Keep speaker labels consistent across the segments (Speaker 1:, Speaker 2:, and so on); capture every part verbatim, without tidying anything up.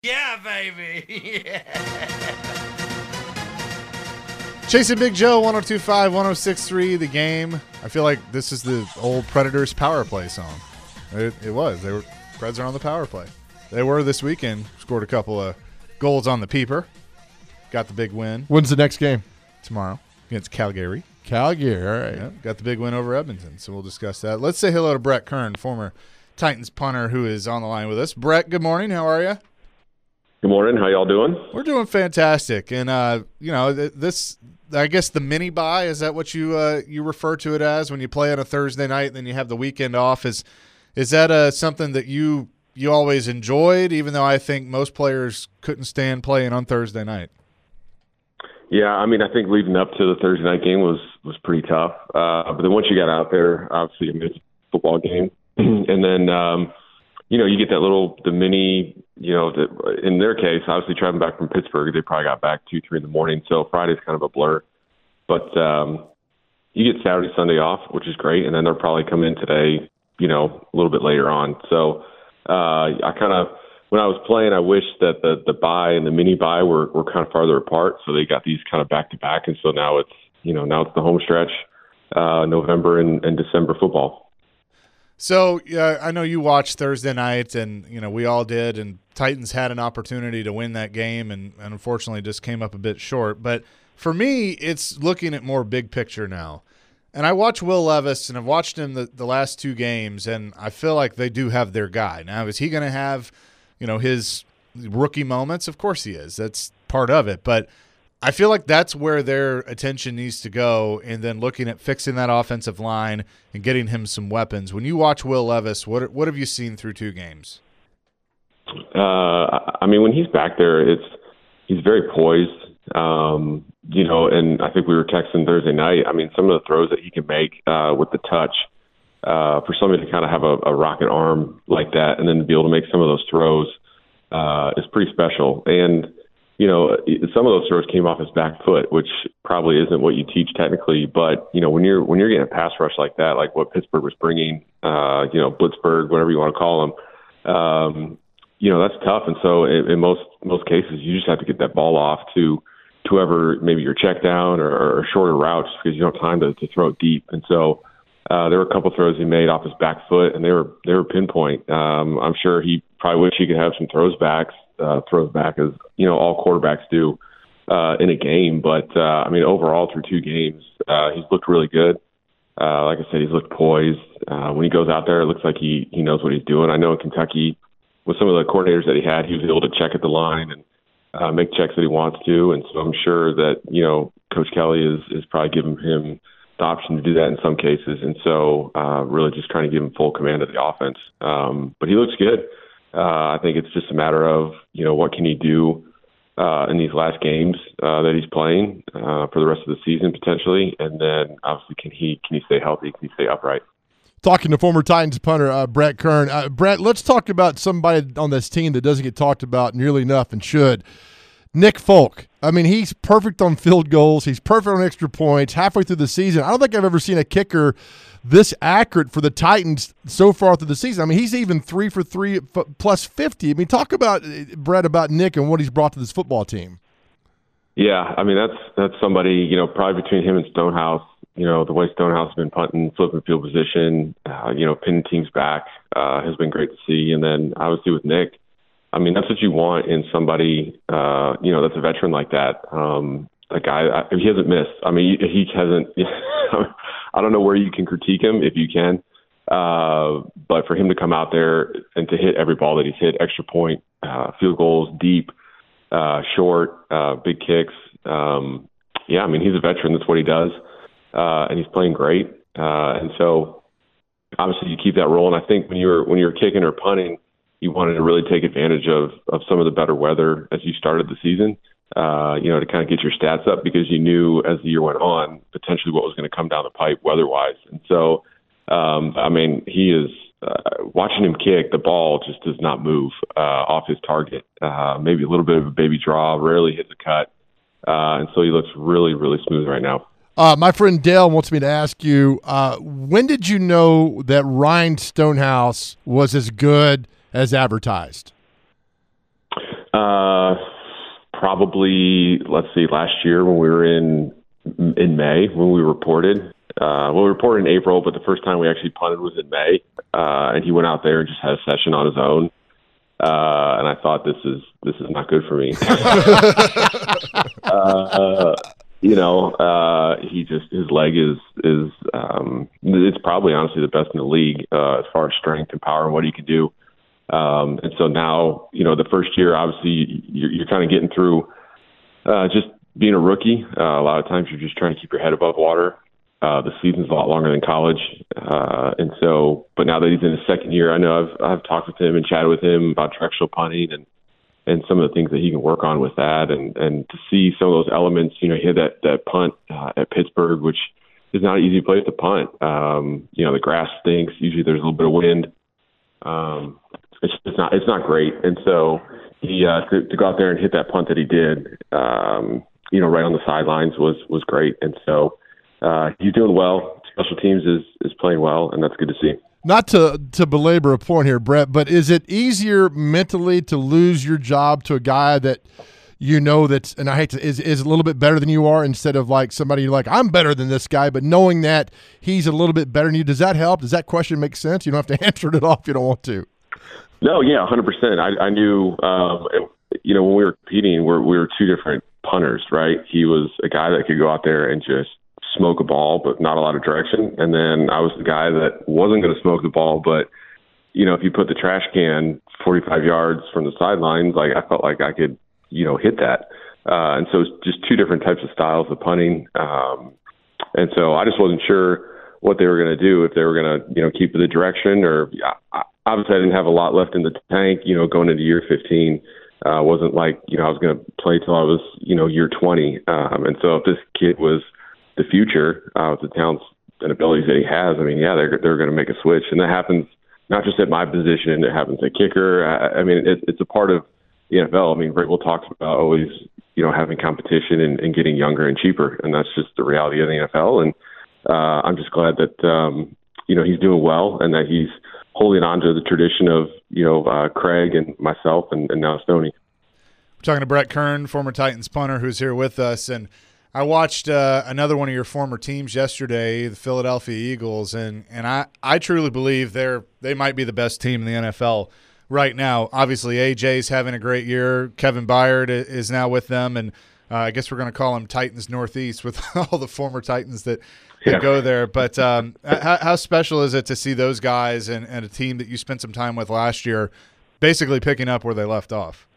Speaker 1: Yeah, baby. Yeah.
Speaker 2: Chasing Big Joe, one oh two point five, one oh six point three, The Game. I feel like this is the old Predators power play song. It, it was. They were Preds are on the power play. They were this weekend. Scored a couple of goals on the peeper. Got the big win.
Speaker 3: When's the next game?
Speaker 2: Tomorrow against Calgary.
Speaker 3: Calgary, all right.
Speaker 2: Yeah, got the big win over Edmonton, so we'll discuss that. Let's say hello to Brett Kern, former Titans punter, who is on the line with us. Brett, good morning. How are you?
Speaker 4: Good morning. How y'all doing?
Speaker 2: We're doing fantastic. And, uh, you know, this – I guess the mini bye, is that what you uh, you refer to it as when you play on a Thursday night and then you have the weekend off? Is is that uh, something that you you always enjoyed, even though I think most players couldn't stand playing on Thursday night?
Speaker 4: Yeah, I mean, I think leading up to the Thursday night game was was pretty tough. Uh, but then once you got out there, obviously, I mean, it's a football game. and then, um, you know, you get that little, the mini, you know, the, in their case, obviously traveling back from Pittsburgh, they probably got back two, three in the morning. So Friday's kind of a blur. But um, you get Saturday, Sunday off, which is great. And then they'll probably come in today, you know, a little bit later on. So uh, I kind of, when I was playing, I wish that the, the bye and the mini bye were, were kind of farther apart. So they got these kind of back to back. And so now it's, you know, now it's the home stretch, uh, November and, and December football.
Speaker 2: So uh, I know you watched Thursday night, and you know we all did, and Titans had an opportunity to win that game, and, and unfortunately just came up a bit short. But for me, it's looking at more big picture now. And I watch Will Levis, and I've watched him the, the last two games, and I feel like they do have their guy. Now, is he going to have, you know, his rookie moments? Of course he is. That's part of it. But I feel like that's where their attention needs to go, and then looking at fixing that offensive line and getting him some weapons. When you watch Will Levis, what what have you seen through two games?
Speaker 4: Uh, I mean, when he's back there, it's he's very poised, um, you know, and I think we were texting Thursday night. I mean, some of the throws that he can make uh, with the touch, uh, for somebody to kind of have a, a rocket arm like that and then to be able to make some of those throws uh, is pretty special. And you know, some of those throws came off his back foot, which probably isn't what you teach technically. But, you know, when you're when you're getting a pass rush like that, like what Pittsburgh was bringing, uh, you know, Blitzburg, whatever you want to call him, um, you know, that's tough. And so in, in most most cases, you just have to get that ball off to, to whoever, maybe your check down or, or shorter routes because you don't have time to, to throw it deep. And so uh, there were a couple throws he made off his back foot, and they were they were pinpoint. Um, I'm sure he probably wish he could have some throws backs. Uh, throws back as you know all quarterbacks do uh, in a game, but uh, I mean overall through two games uh, he's looked really good. Uh, like I said, he's looked poised. Uh, when he goes out there, it looks like he he knows what he's doing. I know in Kentucky with some of the coordinators that he had, he was able to check at the line and uh, make checks that he wants to, and so I'm sure that you know Coach Kelly is is probably giving him the option to do that in some cases, and so uh, really just trying to give him full command of the offense. Um, but he looks good. Uh, I think it's just a matter of, you know, what can he do uh, in these last games uh, that he's playing uh, for the rest of the season potentially, and then obviously can he can he stay healthy? Can he stay upright?
Speaker 3: Talking to former Titans punter uh, Brett Kern. Uh, Brett, let's talk about somebody on this team that doesn't get talked about nearly enough and should. Nick Folk. I mean, he's perfect on field goals. He's perfect on extra points halfway through the season. I don't think I've ever seen a kicker this accurate for the Titans so far through the season. I mean, he's even three for three f- plus fifty. I mean, talk about, Brett, about Nick and what he's brought to this football team.
Speaker 4: Yeah, I mean, that's that's somebody, you know, probably between him and Stonehouse, you know, the way Stonehouse has been punting, flipping field position, uh, you know, pinning teams back uh, has been great to see. And then obviously with Nick, I mean, that's what you want in somebody, uh, you know, that's a veteran like that. Um, a guy, I, he hasn't missed. I mean, he, he hasn't. I don't know where you can critique him if you can, uh, but for him to come out there and to hit every ball that he's hit, extra point, uh, field goals, deep, uh, short, uh, big kicks. Um, yeah, I mean, he's a veteran. That's what he does, uh, and he's playing great. Uh, and so, obviously, you keep that rolling. I think when you're when you're kicking or punting, you wanted to really take advantage of of some of the better weather as you started the season. Uh, you know, to kind of get your stats up because you knew as the year went on potentially what was going to come down the pipe weather-wise. And so, um, I mean, he is uh, watching him kick, the ball just does not move uh, off his target. Uh, maybe a little bit of a baby draw, rarely hits a cut. Uh, and so he looks really, really smooth right now.
Speaker 3: Uh, my friend Dale wants me to ask you, uh, when did you know that Ryan Stonehouse was as good as advertised?
Speaker 4: Uh, probably, let's see, last year when we were in in May, when we reported. Uh, well, we reported in April, but the first time we actually punted was in May. Uh, and he went out there and just had a session on his own. Uh, and I thought, this is this is not good for me. uh, you know, uh, he just his leg is is um, it's probably honestly the best in the league uh, as far as strength and power and what he can do. Um, and so now, you know, the first year, obviously, you're, you're kind of getting through uh, just being a rookie. Uh, a lot of times, you're just trying to keep your head above water. Uh, the season's a lot longer than college, uh, and so. But now that he's in his second year, I know I've I've talked with him and chatted with him about directional punting and and some of the things that he can work on with that, and and to see some of those elements. You know, he had that that punt uh, at Pittsburgh, which is not an easy place to punt. Um, you know, the grass stinks. Usually, there's a little bit of wind. Um, it's it's not it's not great, and so he uh, to, to go out there and hit that punt that he did, um, you know, right on the sidelines was was great, and so. Uh, he's doing well. Special teams is, is playing well, and that's good to see.
Speaker 3: Not to to belabor a point here, Brett, but is it easier mentally to lose your job to a guy that you know that's, and I hate to, is is a little bit better than you are, instead of like somebody you're like, I'm better than this guy, but knowing that he's a little bit better than you, does that help? Does that question make sense? You don't have to answer it off if you don't want to.
Speaker 4: No, yeah, one hundred percent. I, I knew, um, it, you know, when we were competing, we're, we were two different punters, right? He was a guy that could go out there and just smoke a ball, but not a lot of direction. And then I was the guy that wasn't going to smoke the ball, but, you know, if you put the trash can forty-five yards from the sidelines, like I felt like I could, you know, hit that. Uh, and so it's just two different types of styles of punting. Um, and so I just wasn't sure what they were going to do, if they were going to, you know, keep the direction or I, obviously I didn't have a lot left in the tank, you know, going into year fifteen. Uh, wasn't like, you know, I was going to play till I was, you know, year twenty. Um, and so if this kid was the future uh, with the talents and abilities that he has, I mean, yeah, they're they're going to make a switch, and that happens not just at my position. It happens at kicker. I, I mean, it, it's a part of the N F L. I mean, Vrabel talks about always, you know, having competition and, and getting younger and cheaper, and that's just the reality of the N F L. And uh, I'm just glad that um, you know he's doing well, and that he's holding on to the tradition of you know uh, Craig and myself, and, and now Stoney.
Speaker 2: We're talking to Brett Kern, former Titans punter, who's here with us, and I watched uh, another one of your former teams yesterday, the Philadelphia Eagles, and and I, I truly believe they're they might be the best team in the N F L right now. Obviously, A J's having a great year. Kevin Byard is now with them, and uh, I guess we're going to call him Titans Northeast with all the former Titans that, that
Speaker 4: Yeah.
Speaker 2: go there. But um, how, how special is it to see those guys and, and a team that you spent some time with last year basically picking up where they left off?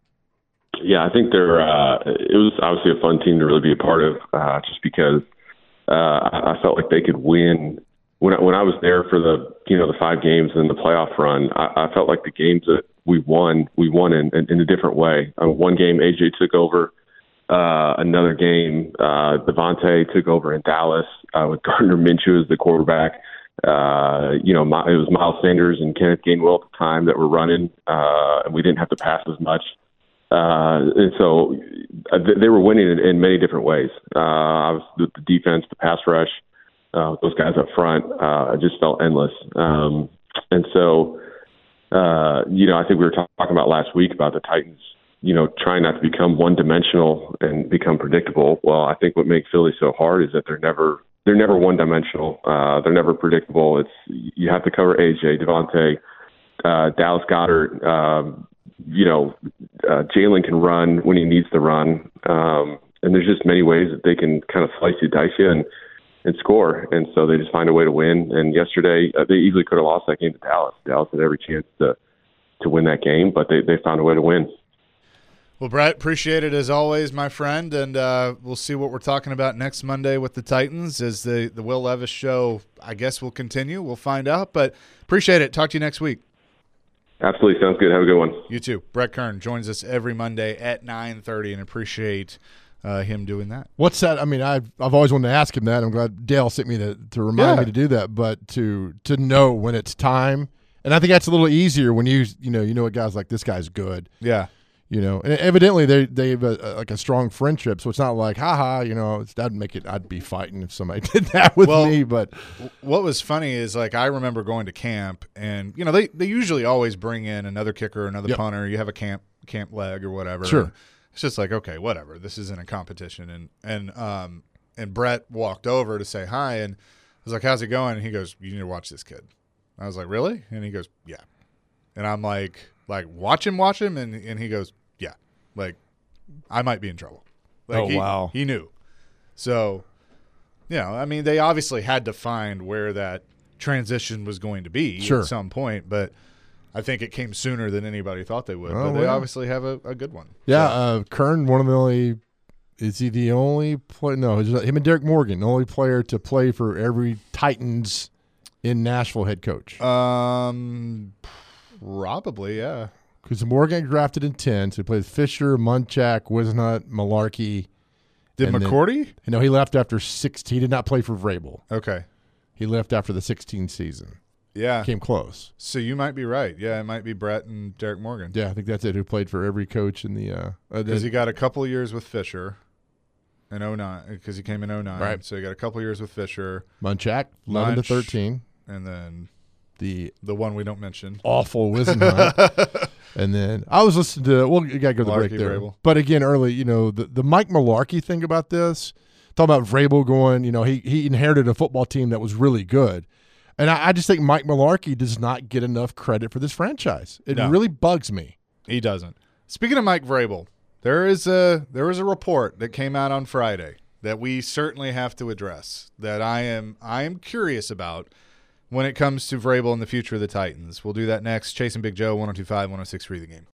Speaker 4: Yeah, I think they're. Uh, it was obviously a fun team to really be a part of, uh, just because uh, I felt like they could win. When I, when I was there for the you know the five games and the playoff run, I, I felt like the games that we won, we won in, in, in a different way. Uh, one game, A J took over. Uh, another game, uh, Devontae took over in Dallas uh, with Gardner Minshew as the quarterback. Uh, you know, my, it was Miles Sanders and Kenneth Gainwell at the time that were running, uh, and we didn't have to pass as much. Uh, and so uh, they were winning in, in many different ways. Uh, I was the, the defense, the pass rush, uh, those guys up front, uh, just felt endless. Um, and so, uh, you know, I think we were talk- talking about last week about the Titans, you know, trying not to become one dimensional and become predictable. Well, I think what makes Philly so hard is that they're never, they're never one dimensional. Uh, they're never predictable. It's, you have to cover A J, Devontae, uh, Dallas Goedert, um, you know, uh, Jalen can run when he needs to run. Um, and there's just many ways that they can kind of slice you, dice you, and, and score. And so they just find a way to win. And yesterday, uh, they easily could have lost that game to Dallas. Dallas had every chance to to win that game, but they, they found a way to win.
Speaker 2: Well, Brett, appreciate it as always, my friend, and uh, we'll see what we're talking about next Monday with the Titans as the, the Will Levis show, I guess, will continue. We'll find out, but appreciate it. Talk to you next week.
Speaker 4: Absolutely. Sounds good. Have a good one.
Speaker 2: You too. Brett Kern joins us every Monday at nine thirty, and appreciate uh, him doing that.
Speaker 3: What's that? I mean, I've I've always wanted to ask him that. I'm glad Dale sent me to to remind
Speaker 2: Yeah.
Speaker 3: me to do that. But to to know when it's time, and I think that's a little easier when you you know you know a guy's like, this guy's good.
Speaker 2: Yeah.
Speaker 3: You know, and evidently they they have a, a, like a strong friendship, so it's not like, haha, you know, it's, that'd make it. I'd be fighting if somebody did that with
Speaker 2: Well,
Speaker 3: me. But
Speaker 2: What was funny is, like, I remember going to camp, and, you know, they, they usually always bring in another kicker, another
Speaker 3: Yep.
Speaker 2: punter. You have a camp camp leg or whatever.
Speaker 3: Sure.
Speaker 2: It's just like, okay, whatever. This isn't a competition. And and um and Brett walked over to say hi, and I was like, how's it going? And he goes, you need to watch this kid. I was like, really? And he goes, yeah. And I'm like, like watch him, watch him, and and he goes, yeah, like I might be in trouble. Like,
Speaker 3: Oh,
Speaker 2: he,
Speaker 3: wow.
Speaker 2: He knew. So, you know, I mean, they obviously had to find where that transition was going to be
Speaker 3: Sure.
Speaker 2: at some point, but I think it came sooner than anybody thought they would.
Speaker 3: Oh,
Speaker 2: but they
Speaker 3: well.
Speaker 2: obviously have a, a good one.
Speaker 3: Yeah,
Speaker 2: So,
Speaker 3: uh, Kern, one of the only. Is he the only player? No, it's him and Derek Morgan, the only player to play for every Titans in Nashville head coach.
Speaker 2: um, probably, yeah.
Speaker 3: Because Morgan got drafted in ten, so he played Fisher, Munchak, Wisnut, Malarkey.
Speaker 2: Did
Speaker 3: And then-
Speaker 2: McCourty?
Speaker 3: You know, he left after sixteen. He did not play for Vrabel.
Speaker 2: Okay.
Speaker 3: He left after the sixteen season.
Speaker 2: Yeah.
Speaker 3: Came close.
Speaker 2: So you might be right. Yeah, it might be Brett and Derek Morgan.
Speaker 3: Yeah, I think that's it. Who played for every coach in the uh, uh
Speaker 2: Because
Speaker 3: the,
Speaker 2: he got a couple of years with Fisher in oh nine, because he came in oh nine.
Speaker 3: Right.
Speaker 2: So he got a couple of years with Fisher,
Speaker 3: Munchak, eleven
Speaker 2: Munch.
Speaker 3: to thirteen.
Speaker 2: and then
Speaker 3: The
Speaker 2: the one we don't mention.
Speaker 3: awful Wissenheim. And then I was listening to, well, you got to go to the break
Speaker 2: Malarkey,
Speaker 3: there.
Speaker 2: Vrabel.
Speaker 3: But again, early, you know, the, the Mike Malarkey thing about this, talking about Vrabel going, you know, he, he inherited a football team that was really good. And I, I just think Mike Malarkey does not get enough credit for this franchise. It
Speaker 2: No.
Speaker 3: really bugs me.
Speaker 2: He doesn't. Speaking of Mike Vrabel, there is a there was a report that came out on Friday that we certainly have to address, that I am I am curious about when it comes to Vrabel and the future of the Titans. We'll do that next. Chasing Big Joe, one oh two point five, one oh six point three The Game.